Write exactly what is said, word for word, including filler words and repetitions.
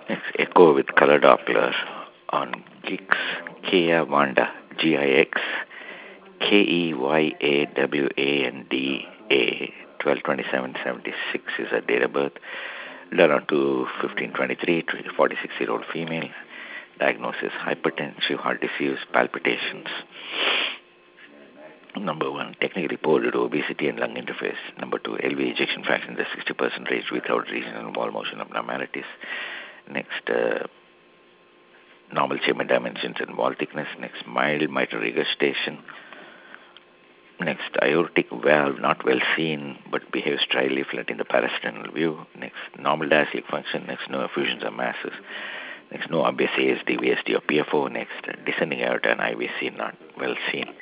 Next, Echo with color Doppler on Gix, Kia Wanda, G I X, K E Y A W A N D A, twelve twenty-seven seventy-six is her date of birth. Done on to fifteen twenty-three, forty-six-year-old female. Diagnosis, hypertensive, heart disease, palpitations. Number one, technically reported obesity and lung interface. Number two, L V ejection fraction in the sixty percent range without regional wall motion abnormalities. Next, uh, normal chamber dimensions and wall thickness. Next, mild mitral regurgitation. Next, aortic valve not well seen but behaves trially flat in the parasternal view. Next, normal diastolic function. Next, no effusions or masses. Next, no obvious A S D, V S D or P F O. Next, descending aorta and I V C not well seen.